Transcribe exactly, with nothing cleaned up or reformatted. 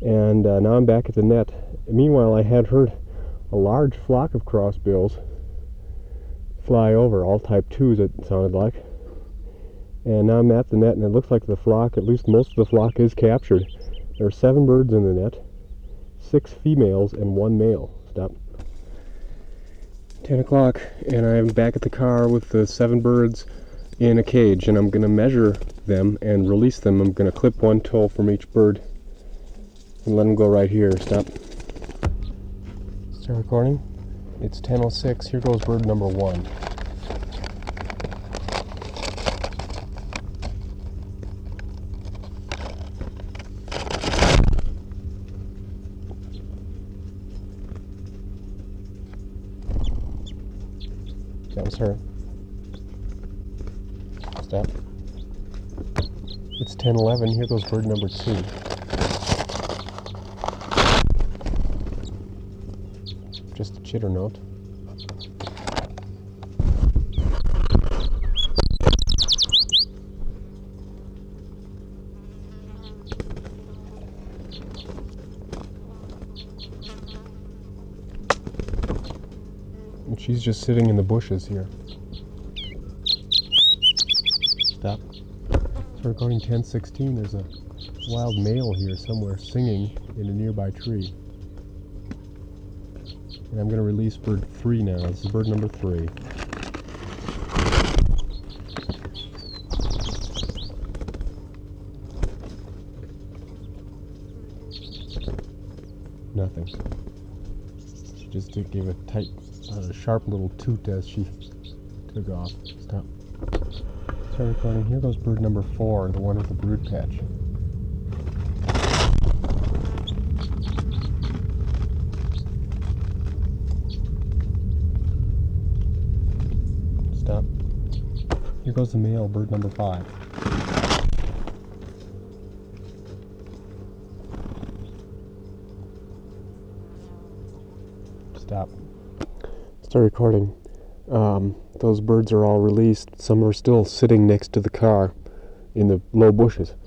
And uh, now I'm back at the net. Meanwhile, I had heard a large flock of crossbills fly over, all type twos it sounded like. And now I'm at the net, and it looks like the flock, at least most of the flock, is captured. There are seven birds in the net, six females and one male. Stop. ten o'clock, and I'm back at the car with the seven birds in a cage, and I'm going to measure them and release them. I'm going to clip one toe from each bird and let them go right here. Stop. Start recording. It's ten oh six. Here goes bird number one. That was her. Stop. It's ten eleven. Here goes bird number two. Just a chitter note. And she's just sitting in the bushes here. Stop. So recording ten sixteen. There's a wild male here somewhere singing in a nearby tree. And I'm going to release bird three now. This is bird number three. Nothing. She just did give a tight, uh, sharp little toot as she took off. Stop. Start recording. Here goes bird number four, the one with the brood patch. Stop. Here goes the male, bird number five. Stop. Start recording. Um, those birds are all released. Some are still sitting next to the car in the low bushes.